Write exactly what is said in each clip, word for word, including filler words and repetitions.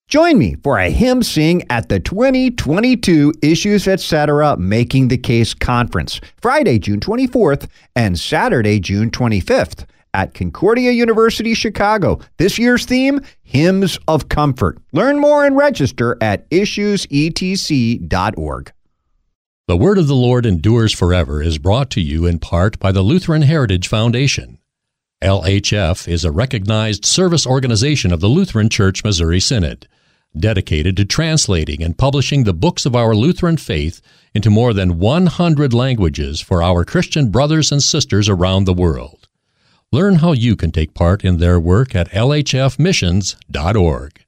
Join me for a hymn sing at the twenty twenty-two Issues Etc. Making the Case Conference, Friday, June twenty-fourth and Saturday, June twenty-fifth at Concordia University, Chicago. This year's theme, Hymns of Comfort. Learn more and register at issues e t c dot org. The Word of the Lord Endures Forever is brought to you in part by the Lutheran Heritage Foundation. L H F is a recognized service organization of the Lutheran Church Missouri Synod, dedicated to translating and publishing the books of our Lutheran faith into more than one hundred languages for our Christian brothers and sisters around the world. Learn how you can take part in their work at l h f missions dot org.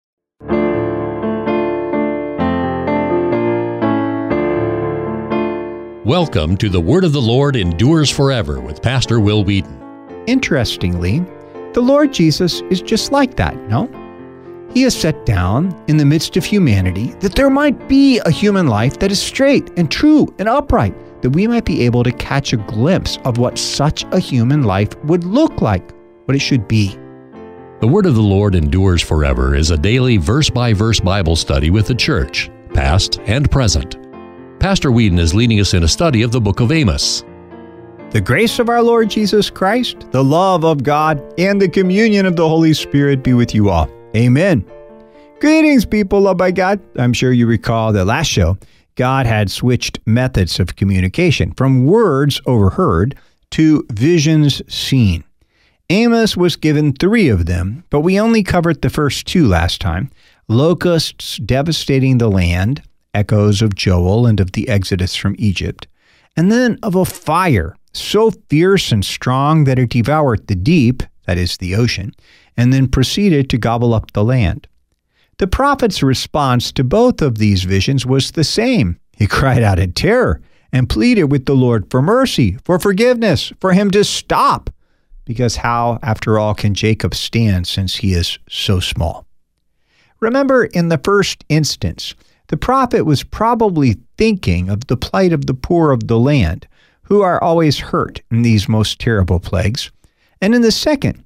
Welcome to The Word of the Lord Endures Forever with Pastor Will Wheaton. Interestingly, the Lord Jesus is just like that, no? He is set down in the midst of humanity that there might be a human life that is straight and true and upright, that we might be able to catch a glimpse of what such a human life would look like, what it should be. The Word of the Lord Endures Forever is a daily verse-by-verse Bible study with the church, past and present. Pastor Whedon is leading us in a study of the book of Amos. The grace of our Lord Jesus Christ, the love of God, and the communion of the Holy Spirit be with you all. Amen. Greetings, people loved by God. I'm sure you recall that last show, God had switched methods of communication from words overheard to visions seen. Amos was given three of them, but we only covered the first two last time. Locusts devastating the land, echoes of Joel and of the Exodus from Egypt, and then of a fire so fierce and strong that it devoured the deep, that is the ocean, and then proceeded to gobble up the land. The prophet's response to both of these visions was the same. He cried out in terror and pleaded with the Lord for mercy, for forgiveness, for him to stop, because how, after all, can Jacob stand since he is so small? Remember, in the first instance, the prophet was probably thinking of the plight of the poor of the land, who are always hurt in these most terrible plagues. And in the second,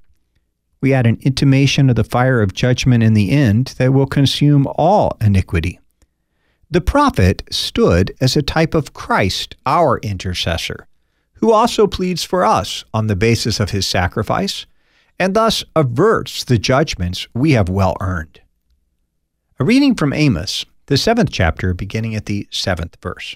we had an intimation of the fire of judgment in the end that will consume all iniquity. The prophet stood as a type of Christ, our intercessor, who also pleads for us on the basis of his sacrifice, and thus averts the judgments we have well earned. A reading from Amos, the seventh chapter, beginning at the seventh verse.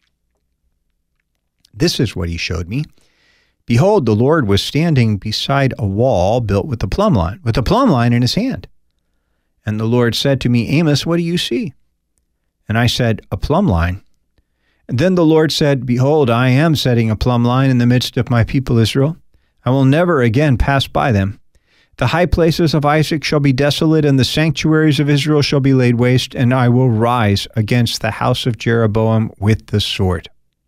This is what he showed me. Behold, the Lord was standing beside a wall built with a plumb line, with a plumb line in his hand. And the Lord said to me, Amos, what do you see? And I said, a plumb line. And then the Lord said, behold, I am setting a plumb line in the midst of my people Israel. I will never again pass by them. The high places of Isaac shall be desolate, and the sanctuaries of Israel shall be laid waste, and I will rise against the house of Jeroboam with the sword.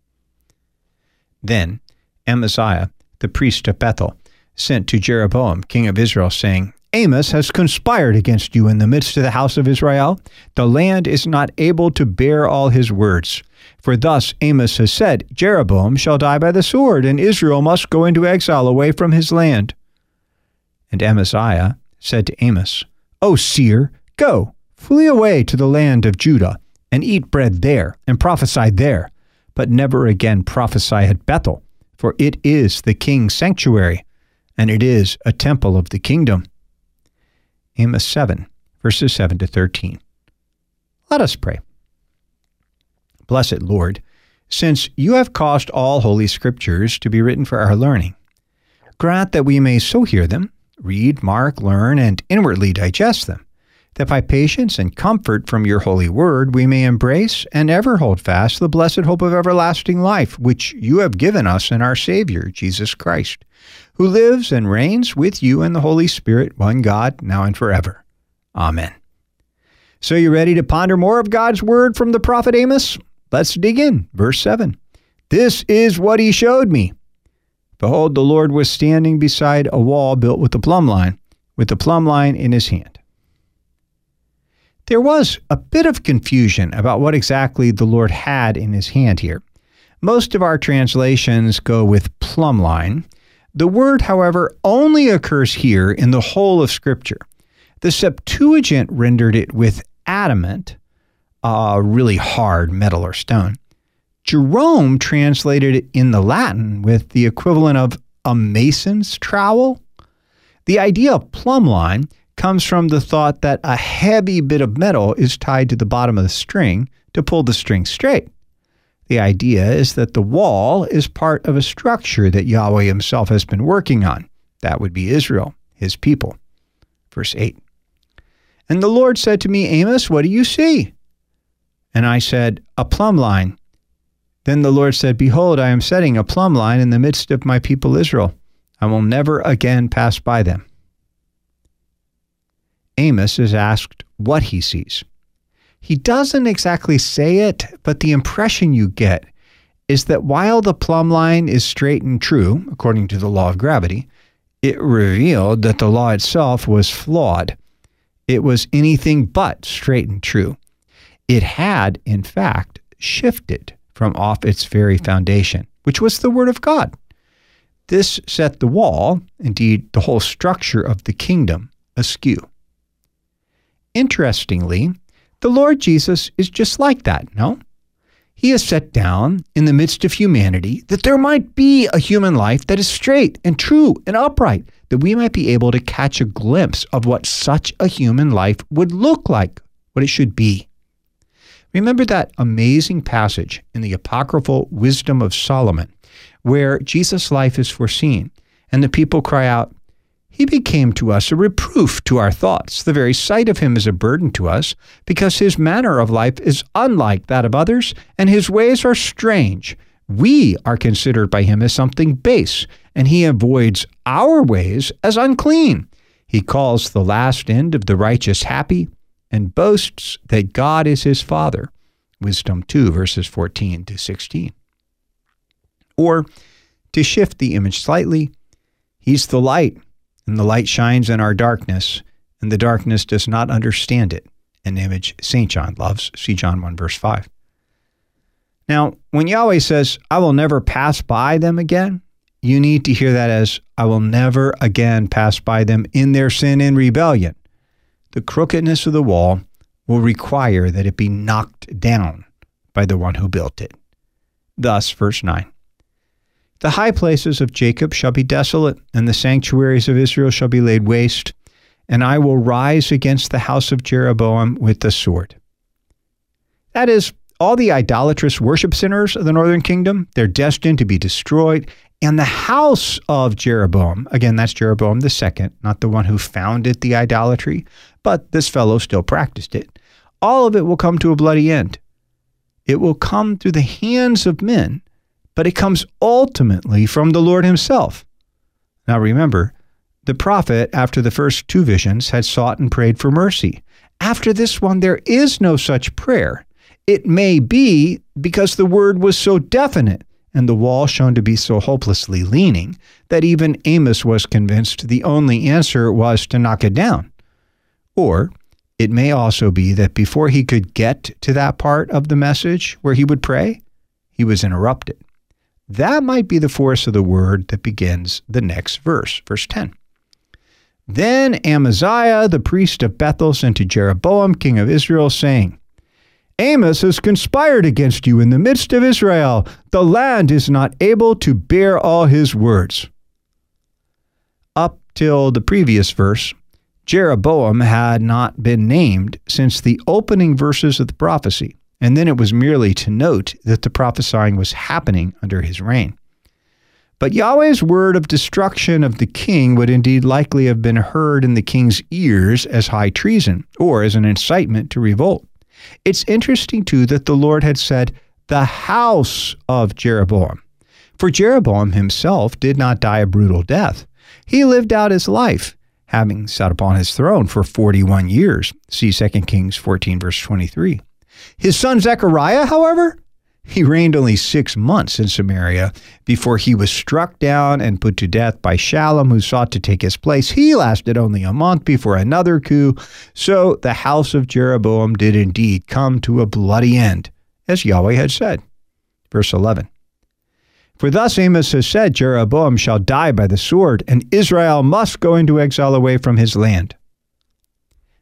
Then Amaziah, the priest of Bethel, sent to Jeroboam, king of Israel, saying, Amos has conspired against you in the midst of the house of Israel. The land is not able to bear all his words. For thus Amos has said, Jeroboam shall die by the sword, and Israel must go into exile away from his land. And Amaziah said to Amos, O seer, go, flee away to the land of Judah, and eat bread there, and prophesy there, but never again prophesy at Bethel, for it is the king's sanctuary, and it is a temple of the kingdom. Amos seven, verses seven to thirteen. Let us pray. Blessed Lord, since you have caused all holy scriptures to be written for our learning, grant that we may so hear them, read, mark, learn, and inwardly digest them, that by patience and comfort from your holy word we may embrace and ever hold fast the blessed hope of everlasting life, which you have given us in our Savior, Jesus Christ, who lives and reigns with you in the Holy Spirit, one God, now and forever. Amen. So you ready to ponder more of God's word from the prophet Amos? Let's dig in. Verse seven. This is what he showed me. Behold, the Lord was standing beside a wall built with a plumb line, with the plumb line in his hand. There was a bit of confusion about what exactly the Lord had in his hand here. Most of our translations go with plumb line. The word, however, only occurs here in the whole of Scripture. The Septuagint rendered it with adamant, a really hard metal or stone. Jerome translated it in the Latin with the equivalent of a mason's trowel. The idea of plumb line comes from the thought that a heavy bit of metal is tied to the bottom of the string to pull the string straight. The idea is that the wall is part of a structure that Yahweh himself has been working on. That would be Israel, his people. Verse eight. And the Lord said to me, Amos, what do you see? And I said, a plumb line. Then the Lord said, behold, I am setting a plumb line in the midst of my people Israel. I will never again pass by them. Amos is asked what he sees. He doesn't exactly say it, but the impression you get is that while the plumb line is straight and true, according to the law of gravity, it revealed that the law itself was flawed. It was anything but straight and true. It had, in fact, shifted from off its very foundation, which was the Word of God. This set the wall, indeed the whole structure of the kingdom, askew. Interestingly, the Lord Jesus is just like that, no? He has set down in the midst of humanity that there might be a human life that is straight and true and upright, that we might be able to catch a glimpse of what such a human life would look like, what it should be. Remember that amazing passage in the apocryphal Wisdom of Solomon, where Jesus' life is foreseen, and the people cry out, He became to us a reproof to our thoughts. The very sight of him is a burden to us, because his manner of life is unlike that of others, and his ways are strange. We are considered by him as something base, and he avoids our ways as unclean. He calls the last end of the righteous happy, and boasts that God is his Father. Wisdom two, verses fourteen to sixteen. Or, to shift the image slightly, he's the light, and the light shines in our darkness, and the darkness does not understand it, an image Saint John loves. See John one, verse five. Now, when Yahweh says, I will never pass by them again, you need to hear that as, I will never again pass by them in their sin and rebellion. The crookedness of the wall will require that it be knocked down by the one who built it. Thus, verse nine. The high places of Jacob shall be desolate, and the sanctuaries of Israel shall be laid waste, and I will rise against the house of Jeroboam with the sword. That is, all the idolatrous worship centers of the northern kingdom, they're destined to be destroyed, and the house of Jeroboam, again, that's Jeroboam the second, not the one who founded the idolatry, but this fellow still practiced it, all of it will come to a bloody end. It will come through the hands of men, but it comes ultimately from the Lord himself. Now remember, the prophet, after the first two visions, had sought and prayed for mercy. After this one, there is no such prayer. It may be because the word was so definite and the wall shown to be so hopelessly leaning that even Amos was convinced the only answer was to knock it down. Or it may also be that before he could get to that part of the message where he would pray, he was interrupted. That might be the force of the word that begins the next verse, verse ten. Then Amaziah, the priest of Bethel, sent to Jeroboam, king of Israel, saying, Amos has conspired against you in the midst of Israel. The land is not able to bear all his words. Up till the previous verse, Jeroboam had not been named since the opening verses of the prophecy, and then it was merely to note that the prophesying was happening under his reign. But Yahweh's word of destruction of the king would indeed likely have been heard in the king's ears as high treason, or as an incitement to revolt. It's interesting, too, that the Lord had said, the house of Jeroboam. For Jeroboam himself did not die a brutal death. He lived out his life, having sat upon his throne for forty-one years. See Second Kings fourteen, verse twenty-three. His son Zechariah, however, he reigned only six months in Samaria before he was struck down and put to death by Shallum, who sought to take his place. He lasted only a month before another coup. So the house of Jeroboam did indeed come to a bloody end, as Yahweh had said. Verse eleven. For thus Amos has said, Jeroboam shall die by the sword, and Israel must go into exile away from his land.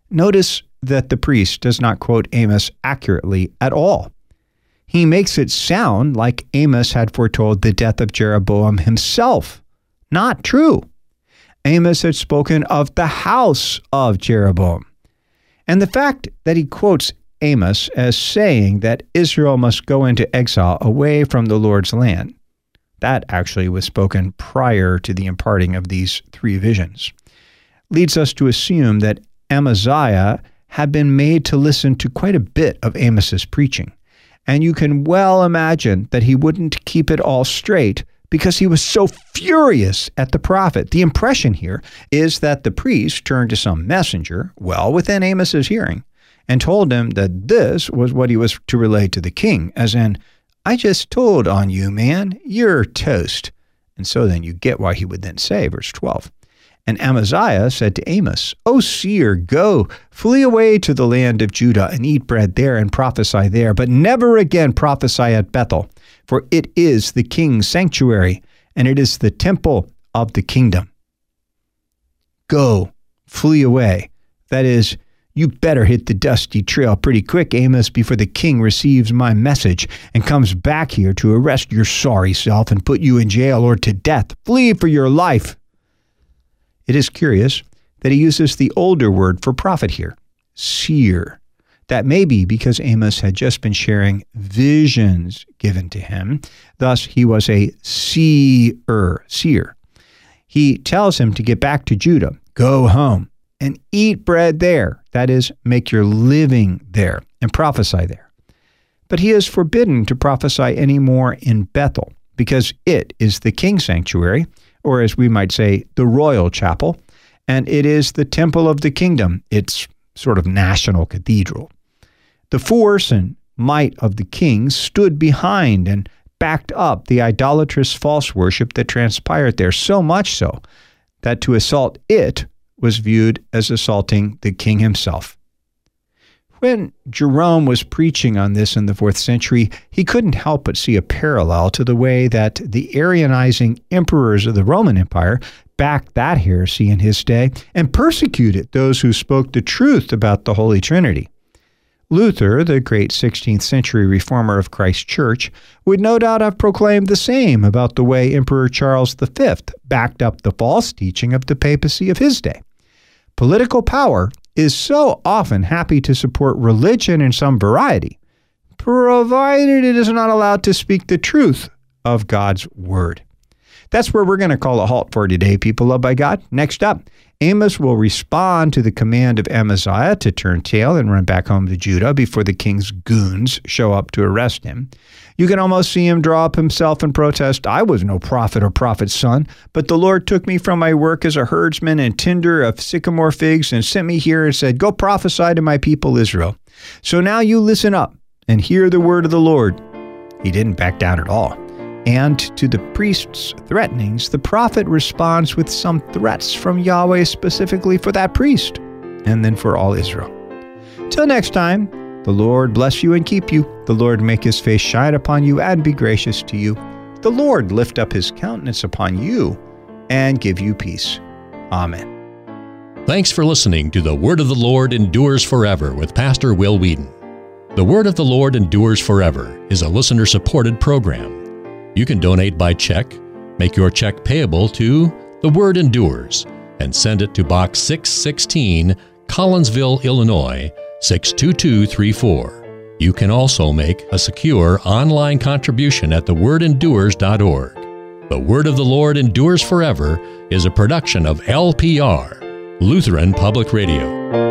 Notice that the priest does not quote Amos accurately at all. He makes it sound like Amos had foretold the death of Jeroboam himself. Not true. Amos had spoken of the house of Jeroboam. And the fact that he quotes Amos as saying that Israel must go into exile away from the Lord's land, that actually was spoken prior to the imparting of these three visions, leads us to assume that Amaziah had been made to listen to quite a bit of Amos's preaching. And you can well imagine that he wouldn't keep it all straight because he was so furious at the prophet. The impression here is that the priest turned to some messenger, well within Amos's hearing, and told him that this was what he was to relay to the king, as in, I just told on you, man, you're toast. And so then you get why he would then say, verse twelve, and Amaziah said to Amos, O seer, go, flee away to the land of Judah and eat bread there and prophesy there, but never again prophesy at Bethel, for it is the king's sanctuary, and it is the temple of the kingdom. Go, flee away. That is, you better hit the dusty trail pretty quick, Amos, before the king receives my message and comes back here to arrest your sorry self and put you in jail or to death. Flee for your life. It is curious that he uses the older word for prophet here, seer. That may be because Amos had just been sharing visions given to him. Thus, he was a seer, seer. He tells him to get back to Judah, go home, and eat bread there. That is, make your living there and prophesy there. But he is forbidden to prophesy anymore in Bethel because it is the king's sanctuary, or as we might say, the royal chapel, and it is the temple of the kingdom, its sort of national cathedral. The force and might of the king stood behind and backed up the idolatrous false worship that transpired there, so much so that to assault it was viewed as assaulting the king himself. When Jerome was preaching on this in the fourth century, he couldn't help but see a parallel to the way that the Arianizing emperors of the Roman Empire backed that heresy in his day and persecuted those who spoke the truth about the Holy Trinity. Luther, the great sixteenth century reformer of Christ's Church, would no doubt have proclaimed the same about the way Emperor Charles the Fifth backed up the false teaching of the papacy of his day. Political power is so often happy to support religion in some variety, provided it is not allowed to speak the truth of God's word. That's where we're going to call a halt for today, people loved by God. Next up, Amos will respond to the command of Amaziah to turn tail and run back home to Judah before the king's goons show up to arrest him. You can almost see him draw up himself and protest, I was no prophet or prophet's son, but the Lord took me from my work as a herdsman and tender of sycamore figs and sent me here and said, go prophesy to my people Israel. So now you listen up and hear the word of the Lord. He didn't back down at all. And to the priest's threatenings, the prophet responds with some threats from Yahweh specifically for that priest, and then for all Israel. Till next time, the Lord bless you and keep you. The Lord make his face shine upon you and be gracious to you. The Lord lift up his countenance upon you and give you peace. Amen. Thanks for listening to The Word of the Lord Endures Forever with Pastor Will Whedon. The Word of the Lord Endures Forever is a listener-supported program. You can donate by check, make your check payable to The Word Endures, and send it to Box six sixteen, Collinsville, Illinois, six two two three four. You can also make a secure online contribution at the word endures dot org. The Word of the Lord Endures Forever is a production of L P R, Lutheran Public Radio.